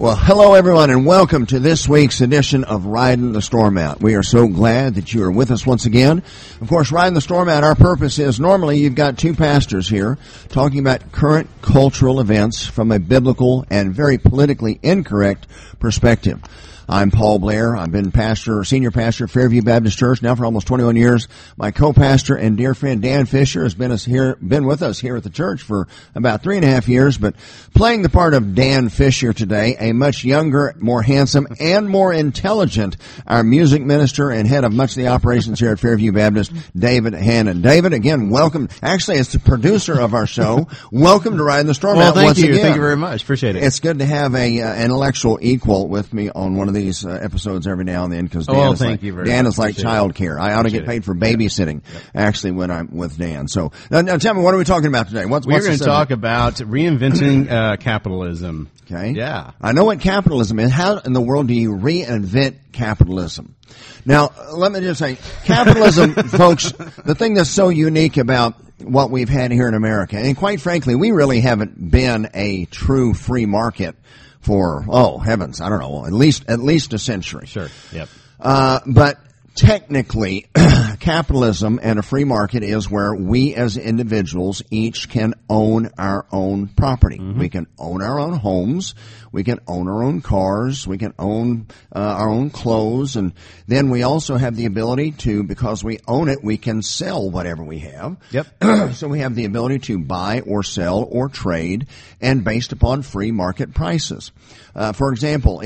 Well, hello everyone, and welcome to this week's edition of Riding the Storm Out. We are so glad that you are with us once again. Of course, Riding the Storm Out, our purpose is normally you've got two pastors here talking about current cultural events from a biblical and very politically incorrect perspective. I'm Paul Blair. I've been senior pastor at Fairview Baptist Church now for almost 21 years. My co-pastor and dear friend Dan Fisher has been with us here at the church for about 3.5 years, but playing the part of Dan Fisher today, a much younger, more handsome, and more intelligent, our music minister and head of much of the operations here at Fairview Baptist, David Hannon. David, again, welcome. Actually, as the producer of our show, welcome to Riding the Storm Out once again. Thank you very much. Appreciate it. It's good to have an intellectual equal with me on one of these episodes every now and then, because Dan is like child care. I ought to get paid for babysitting, actually, when I'm with Dan. So now tell me, what are we talking about today? We're going to talk about reinventing capitalism. Okay. Yeah. I know what capitalism is. How in the world do you reinvent capitalism? Now, let me just say, capitalism, folks, the thing that's so unique about what we've had here in America, and quite frankly, we really haven't been a true free market for, heavens, I don't know, at least a century. Sure. Yep. But technically, capitalism and a free market is where we as individuals each can own our own property. Mm-hmm. We can own our own homes. We can own our own cars. We can own our own clothes. And then we also have the ability to, because we own it, we can sell whatever we have. Yep. So we have the ability to buy or sell or trade, and based upon free market prices. For example,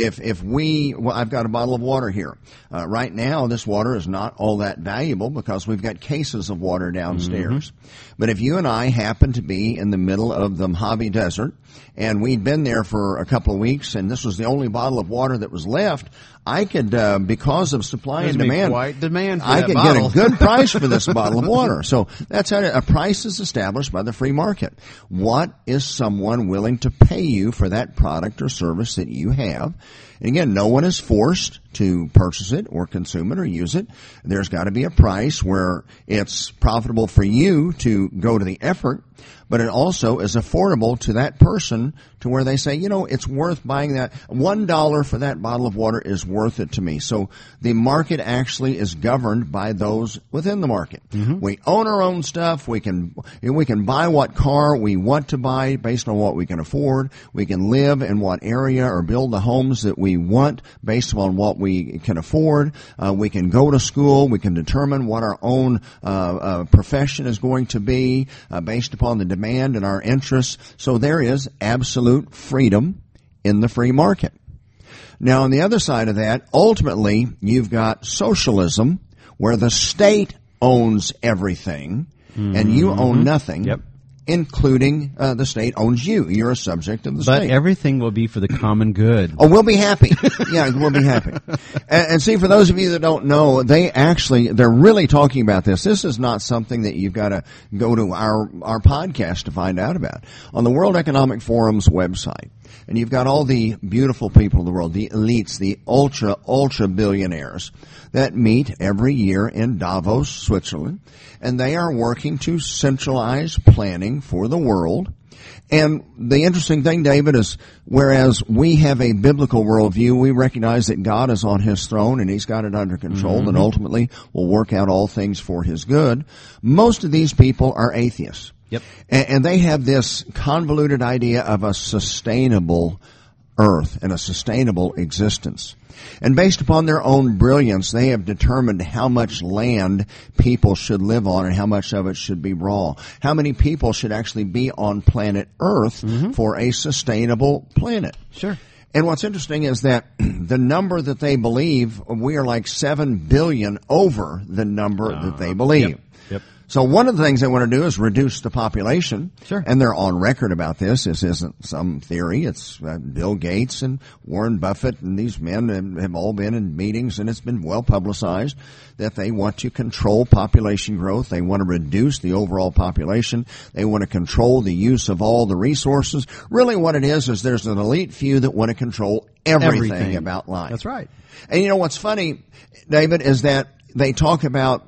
I've got a bottle of water here. Right now, this water is not all that valuable because we've got cases of water downstairs. Mm-hmm. But if you and I happen to be in the middle of the Mojave Desert, and we'd been there for a couple of weeks, and this was the only bottle of water that was left, I could, because of supply and demand, I could get a good price for this bottle of water. So that's how a price is established by the free market. What is someone willing to pay you for that product or service that you have? And again, no one is forced to purchase it or consume it or use it. There's got to be a price where it's profitable for you to go to the effort, but it also is affordable to that person to where they say, it's worth buying that. $1 for that bottle of water is worth it to me. So the market actually is governed by those within the market. Mm-hmm. We own our own stuff. We can buy what car we want to buy based on what we can afford. We can live in what area or build the homes that we want based on what we can afford. We can go to school. We can determine what our own profession is going to be based upon the demand and our interests. So there is absolute freedom in the free market. Now, on the other side of that, ultimately, you've got socialism, where the state owns everything, and you own nothing. Yep. Including the state owns you. You're a subject of the state. But everything will be for the common good. Oh, we'll be happy. Yeah, we'll be happy. And see, for those of you that don't know, they're really talking about this. This is not something that you've got to go to our podcast to find out about. On the World Economic Forum's website, and you've got all the beautiful people of the world, the elites, the ultra billionaires that meet every year in Davos, Switzerland, and they are working to centralize planning for the world. And the interesting thing, David, is whereas we have a biblical worldview, we recognize that God is on His throne and He's got it under control, mm-hmm. and ultimately will work out all things for His good. Most of these people are atheists. Yep. And they have this convoluted idea of a sustainable earth and a sustainable existence. And based upon their own brilliance, they have determined how much land people should live on and how much of it should be raw. How many people should actually be on planet Earth mm-hmm. for a sustainable planet. Sure. And what's interesting is that the number that they believe, we are like 7 billion over the number that they believe. Yep. So one of the things they want to do is reduce the population. Sure. And they're on record about this. This isn't some theory. It's Bill Gates and Warren Buffett and these men have all been in meetings, and it's been well publicized that they want to control population growth. They want to reduce the overall population. They want to control the use of all the resources. Really what it is there's an elite few that want to control everything about life. That's right. And you know what's funny, David, is that they talk about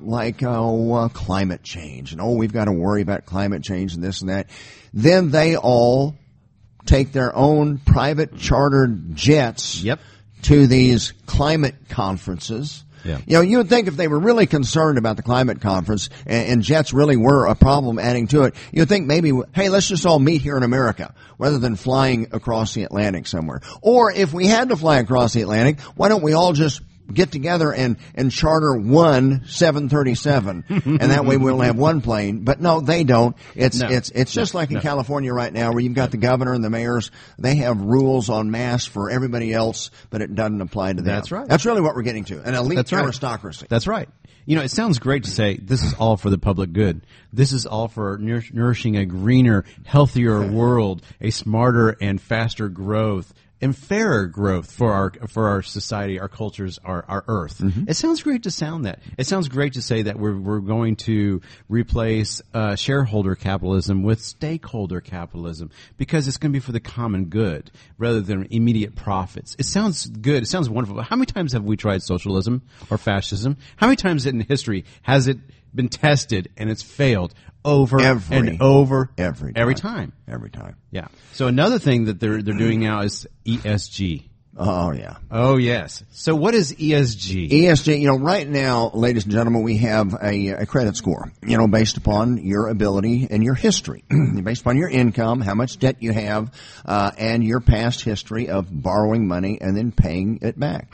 climate change and we've got to worry about climate change and this and that. Then they all take their own private chartered jets Yep. to these climate conferences. Yeah. You know, you would think if they were really concerned about the climate conference and jets really were a problem adding to it, you'd think maybe, hey, let's just all meet here in America rather than flying across the Atlantic somewhere. Or if we had to fly across the Atlantic, why don't we all just get together and charter one 737 and that way we'll have one plane. But no, they don't. It's just like in California right now where you've got the governor and the mayors. They have rules on masks for everybody else, but it doesn't apply to them. That's right. That's really what we're getting to. An elite That's right. aristocracy. That's right. You know, it sounds great to say this is all for the public good. This is all for nourishing a greener, healthier world, a smarter and faster growth, and fairer growth for our society, our cultures, our earth. Mm-hmm. It sounds great to sound that. It sounds great to say that we're going to replace shareholder capitalism with stakeholder capitalism because it's going to be for the common good rather than immediate profits. It sounds good. It sounds wonderful. But how many times have we tried socialism or fascism? How many times in history has it been tested and it's failed over and over every time? Every time. Yeah. So another thing that they're doing now is ESG. Oh, yeah. Oh, yes. So what is ESG? ESG, you know, right now, ladies and gentlemen, we have a credit score, you know, based upon your ability and your history, based upon your income, how much debt you have, and your past history of borrowing money and then paying it back.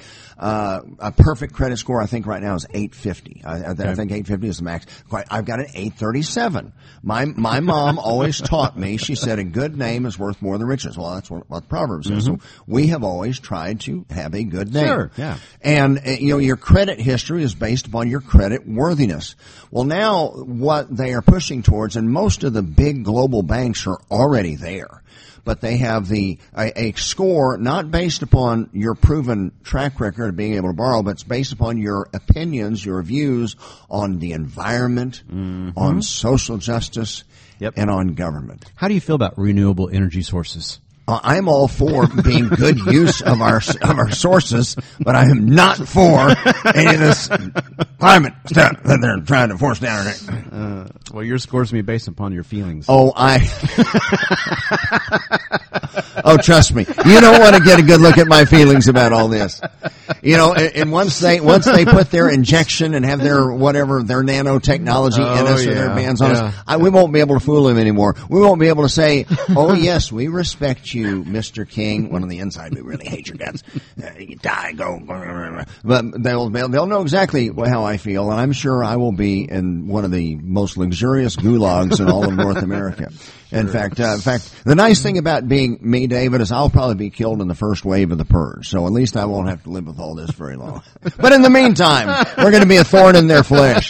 A perfect credit score, I think right now is 850. I think 850 is the max. I've got an 837. My mom always taught me, she said, a good name is worth more than riches. Well, that's what Proverbs says. So we have always tried to have a good name. Sure, yeah. And, you know, your credit history is based upon your credit worthiness. Well, now what they are pushing towards, and most of the big global banks are already there, but they have a score not based upon your proven track record of being able to borrow, but it's based upon your opinions, your views on the environment, on social justice, and on government. How do you feel about renewable energy sources? I'm all for being good use of our sources, but I am not for any of this climate stuff that they're trying to force down our neck. Well, your scores me based upon your feelings. Oh, oh, trust me, you don't want to get a good look at my feelings about all this. You know, and once they put their injection and have their their nanotechnology in us or their bands on us, we won't be able to fool them anymore. We won't be able to say, "Oh yes, we respect you, Mr. King." When on the inside, we really hate your guts. You die, go. But they'll know exactly how I feel, and I'm sure I will be in one of the most luxurious gulags in all of North America. Sure. In fact, the nice thing about being me, David, is I'll probably be killed in the first wave of the purge. So at least I won't have to live with all this very long. But in the meantime, we're going to be a thorn in their flesh.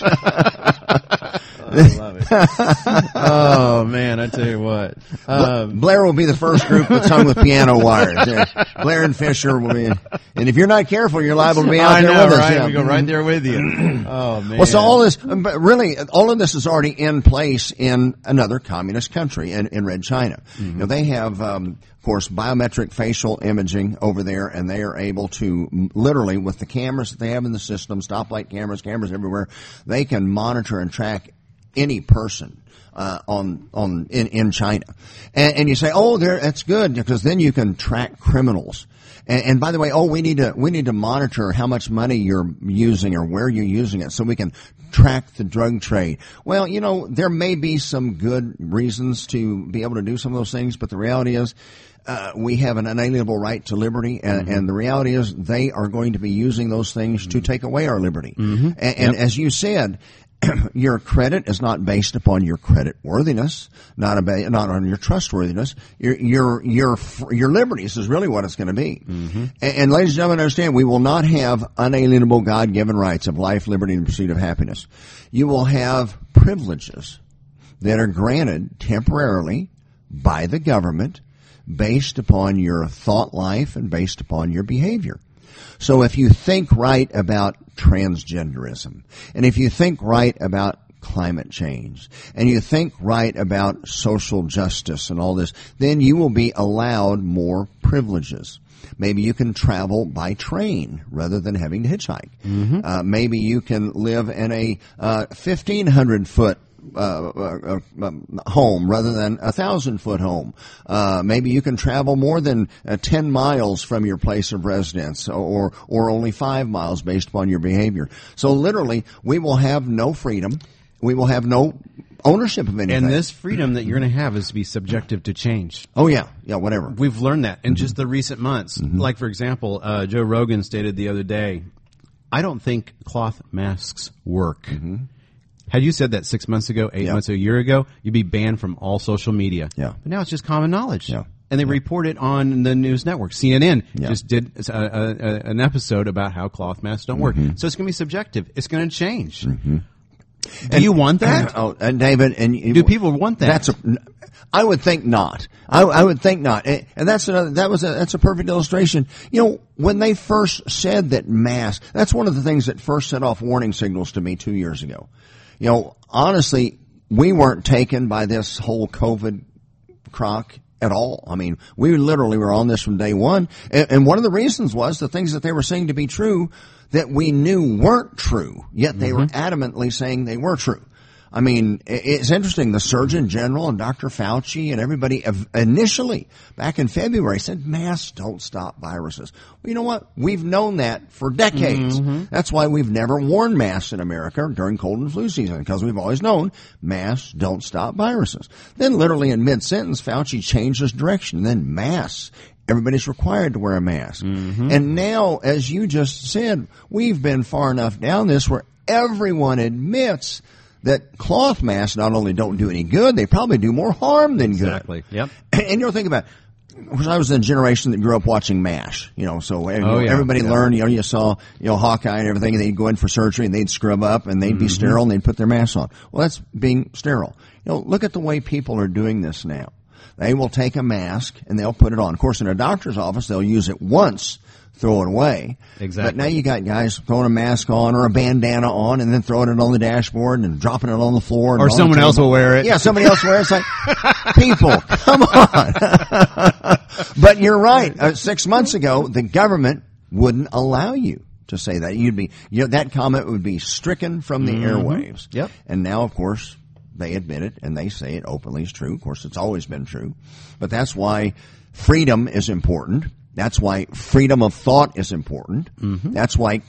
I love it. Oh man, I tell you what. Blair will be the first group that's hung with piano wires. Blair and Fisher will be, and if you're not careful, you're liable to be out there with us. Right? Yeah. We go right there with you. Oh man. Well, so all this, but really, all of this is already in place in another communist country, in Red China. You know, they have, of course, biometric facial imaging over there, and they are able to literally, with the cameras that they have in the system, stoplight cameras everywhere, they can monitor and track any person in China, and you say, oh, that's good because then you can track criminals. And by the way, we need to monitor how much money you're using or where you're using it, so we can track the drug trade. Well, you know, there may be some good reasons to be able to do some of those things, but the reality is, we have an unalienable right to liberty, and the reality is they are going to be using those things to take away our liberty. And as you said, your credit is not based upon your credit worthiness, not on your trustworthiness. Your liberties is really what it's going to be. And ladies and gentlemen, understand, we will not have unalienable God-given rights of life, liberty, and pursuit of happiness. You will have privileges that are granted temporarily by the government based upon your thought life and based upon your behavior. So if you think right about transgenderism, and if you think right about climate change, and you think right about social justice and all this, then you will be allowed more privileges. Maybe you can travel by train rather than having to hitchhike. Maybe you can live in a 1,500-foot home rather than a 1,000-foot home. Maybe you can travel more than 10 miles from your place of residence, or only 5 miles based upon your behavior. So literally, we will have no freedom. We will have no ownership of anything. And this freedom that you're going to have is to be subjective to change. Oh, yeah, whatever. We've learned that in just the recent months. Like, for example, Joe Rogan stated the other day, I don't think cloth masks work. Had you said that 6 months ago, 8 months, a year ago, you'd be banned from all social media. Yeah. But now it's just common knowledge. Yeah. And they report it on the news network. CNN just did an episode about how cloth masks don't work. So it's going to be subjective. It's going to change. Do you want that? And David, do people want that? I would think not. I would think not. And that's a perfect illustration. You know, when they first said that masks, that's one of the things that first set off warning signals to me 2 years ago. You know, honestly, we weren't taken by this whole COVID crock at all. I mean, we literally were on this from day one. And one of the reasons was the things that they were saying to be true that we knew weren't true, yet they were adamantly saying they were true. I mean, it's interesting. The Surgeon General and Dr. Fauci and everybody initially, back in February, said masks don't stop viruses. Well, you know what? We've known that for decades. That's why we've never worn masks in America during cold and flu season, because we've always known masks don't stop viruses. Then literally in mid-sentence, Fauci changed his direction. Then masks. Everybody's required to wear a mask. And now, as you just said, we've been far enough down this where everyone admits that cloth masks not only don't do any good, they probably do more harm than good. Exactly. Yep. And you'll think about it. Because I was in a generation that grew up watching MASH, so everybody learned, you saw, Hawkeye and everything, and they'd go in for surgery and they'd scrub up and they'd be sterile and they'd put their masks on. Well, that's being sterile. Look at the way people are doing this now. They will take a mask and they'll put it on. Of course, in a doctor's office, they'll use it once, throw it away. Exactly. But now you got guys throwing a mask on or a bandana on and then throwing it on the dashboard and dropping it on the floor. Or someone else will wear it. Yeah, somebody else will wear it. It's like, people, come on. But you're right. 6 months ago, the government wouldn't allow you to say that. You'd be, that comment would be stricken from the airwaves. Yep. And now, of course, they admit it and they say it openly is true. Of course, it's always been true. But that's why freedom is important. That's why freedom of thought is important. That's why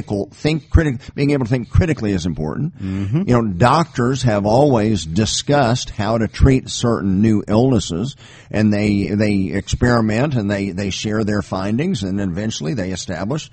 being able to think critically is important. Doctors have always discussed how to treat certain new illnesses, and they experiment and they share their findings, and then eventually they establish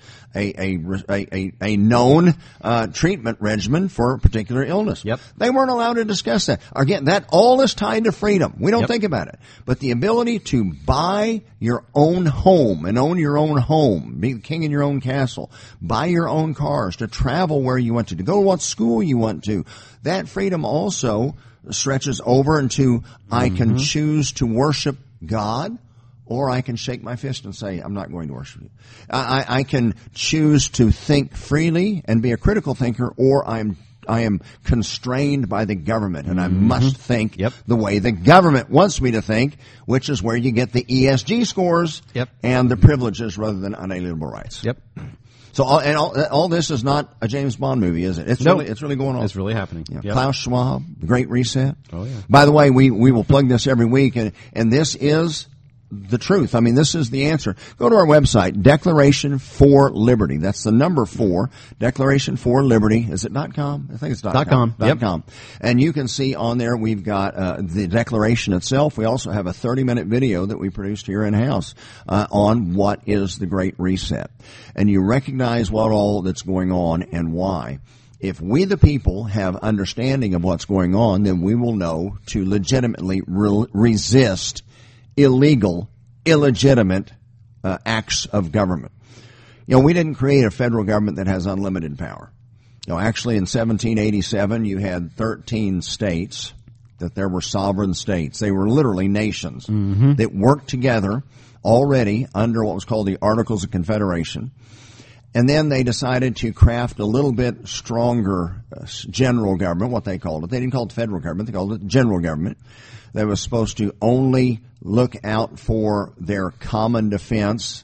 a known treatment regimen for a particular illness. Yep. They weren't allowed to discuss that. Again, that all is tied to freedom. We don't think about it. But the ability to buy your own home and own your own home, be the king in your own castle, buy your own cars, to travel where you want to go to what school you want to, that freedom also stretches over into I can choose to worship God, or I can shake my fist and say, I'm not going to worship you. I can choose to think freely and be a critical thinker, or I am constrained by the government, and I must think the way the government wants me to think, which is where you get the ESG scores and the privileges rather than unalienable rights. Yep. So all this is not a James Bond movie, is it? It's really going on. It's really happening. Yeah. Yep. Klaus Schwab, The Great Reset. Oh yeah. By the way, we will plug this every week, and this is the truth. I mean, this is the answer. Go to our website, Declaration for Liberty. That's the number 4, Declaration for Liberty. Is it .com? I think it's .com. .com. And you can see on there we've got the declaration itself. We also have a 30-minute video that we produced here in-house on what is the Great Reset. And you recognize what all that's going on and why. If we the people have understanding of what's going on, then we will know to legitimately resist illegal, illegitimate acts of government. We didn't create a federal government that has unlimited power. Actually in 1787 you had 13 states, that there were sovereign states. They were literally nations that worked together already under what was called the Articles of Confederation. And then they decided to craft a little bit stronger general government, what they called it. They didn't call it federal government, they called it general government. That was supposed to only look out for their common defense,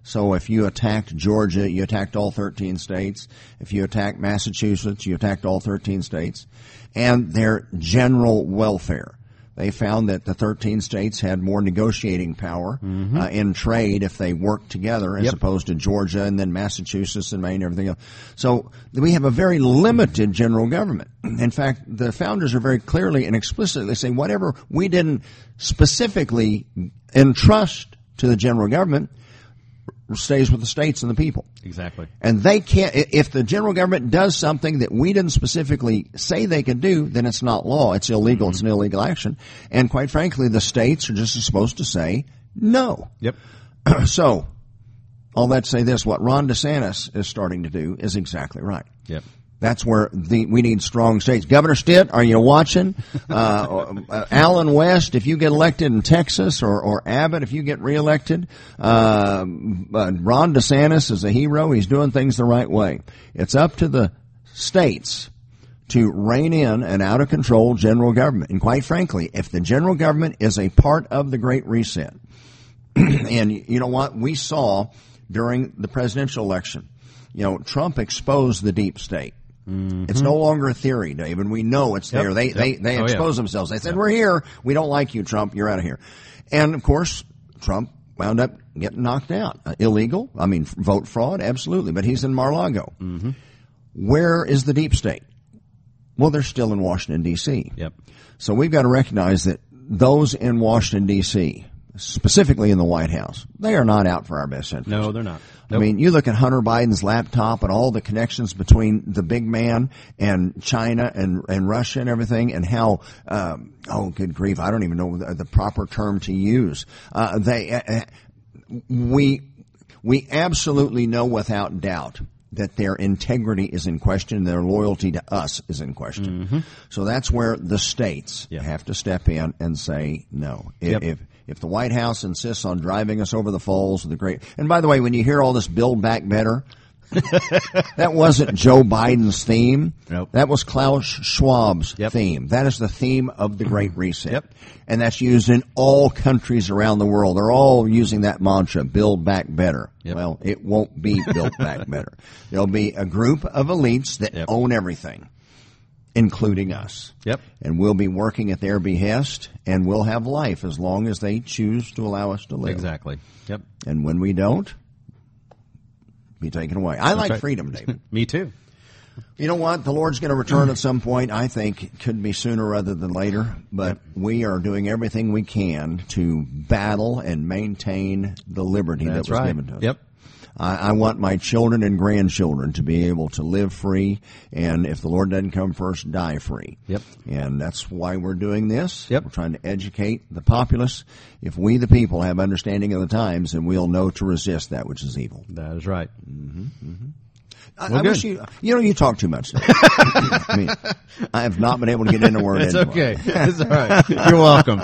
So if you attacked Georgia, you attacked all 13 states. If you attacked Massachusetts, you attacked all 13 states. And their general welfare. They found that the 13 states had more negotiating power in trade if they worked together as opposed to Georgia and then Massachusetts and Maine and everything else. So we have a very limited general government. In fact, the founders are very clearly and explicitly saying whatever we didn't specifically entrust to the general government stays with the states and the people. Exactly. And they can't, if the general government does something that we didn't specifically say they could do, then it's not law. It's illegal. It's an illegal action. And quite frankly, the states are just supposed to say no. Yep. So, all that to say this, what Ron DeSantis is starting to do is exactly right. Yep. That's where we need strong states. Governor Stitt, are you watching? Alan West, if you get elected in Texas, or Abbott, if you get reelected, Ron DeSantis is a hero. He's doing things the right way. It's up to the states to rein in an out-of-control general government. And quite frankly, if the general government is a part of the Great Reset, and you know what? We saw during the presidential election, Trump exposed the deep state. It's no longer a theory, Dave, and we know it's there. They expose themselves. They said, we're here. We don't like you, Trump. You're out of here. And, of course, Trump wound up getting knocked out. Illegal. I mean, vote fraud, absolutely. But he's in Mar-a-Lago. Where is the deep state? Well, they're still in Washington, D.C. Yep. So we've got to recognize that those in Washington, D.C., specifically in the White House, they are not out for our best interest. No, they're not. Nope. I mean, you look at Hunter Biden's laptop and all the connections between the big man and China and Russia and everything, and how, good grief, I don't even know the proper term to use. We absolutely know without doubt that their integrity is in question, their loyalty to us is in question. So that's where the states have to step in and say no. If the White House insists on driving us over the falls of the great, and by the way, when you hear all this Build Back Better, that wasn't Joe Biden's theme. Nope. That was Klaus Schwab's theme. That is the theme of the Great Reset. And that's used in all countries around the world. They're all using that mantra, Build Back Better. Well, it won't be Built Back Better. There'll be a group of elites that own everything, including us. And we'll be working at their behest, and we'll have life as long as they choose to allow us to live. Exactly. And when we don't, be taken away. I like freedom, David. Me too. You know what? The Lord's going to return at some point. I think it could be sooner rather than later, but we are doing everything we can to battle and maintain the liberty that was given to us. I want my children and grandchildren to be able to live free, and if the Lord doesn't come first, die free. And that's why we're doing this. We're trying to educate the populace. If we, the people, have understanding of the times, then we'll know to resist that which is evil. That is right. I wish you talk too much. I mean, I have not been able to get in a word. It's okay. It's all right. You're welcome.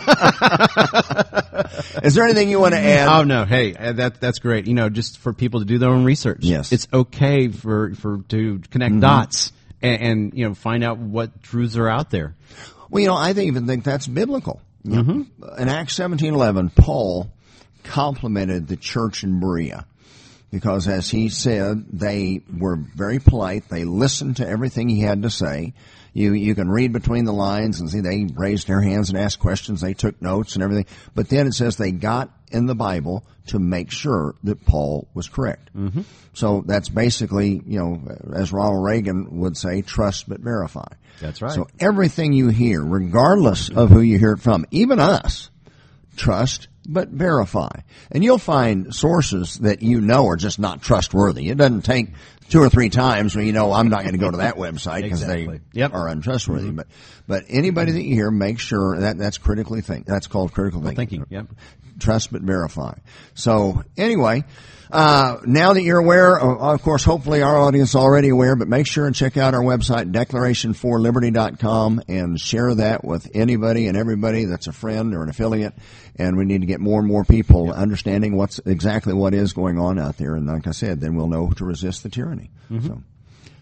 Is there anything you want to add? Oh no. Hey, that's great. Just for people to do their own research. Yes. It's okay to connect dots and find out what truths are out there. Well, I even think that's biblical. In Acts 17:11, Paul complimented the church in Berea. Because as he said, they were very polite. They listened to everything he had to say. You can read between the lines and see they raised their hands and asked questions. They took notes and everything. But then it says they got in the Bible to make sure that Paul was correct. So that's basically, as Ronald Reagan would say, trust but verify. That's right. So everything you hear, regardless of who you hear it from, even us, trust but verify. And you'll find sources that are just not trustworthy. It doesn't take 2 or 3 times when I'm not going to go to that website because they are untrustworthy. But anybody that you hear, make sure that's critically think. That's called critical thinking. Trust but verify. So anyway, now that you're aware, of course, hopefully our audience is already aware, but make sure and check out our website, declaration4liberty.com, and share that with anybody and everybody that's a friend or an affiliate. And we need to get more and more people understanding what is going on out there. And like I said, then we'll know to resist the tyranny. So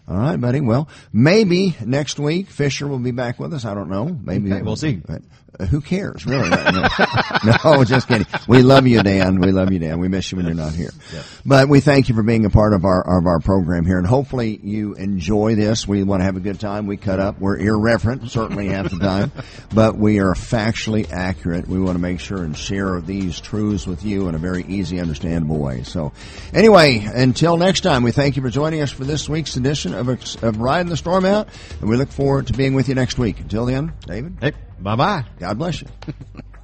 All right, buddy. Well, maybe next week Fisher will be back with us. I don't know. Maybe we'll see. Who cares, really? No, just kidding. We love you, Dan. We love you, Dan. We miss you when you're not here. Yeah. But we thank you for being a part of our program here, and hopefully you enjoy this. We want to have a good time. We cut up. We're irreverent, certainly half the time, but we are factually accurate. We want to make sure and share these truths with you in a very easy, understandable way. So, anyway, until next time, we thank you for joining us for this week's edition of Riding the Storm Out, and we look forward to being with you next week. Until then, David. Hey, bye-bye. God bless you.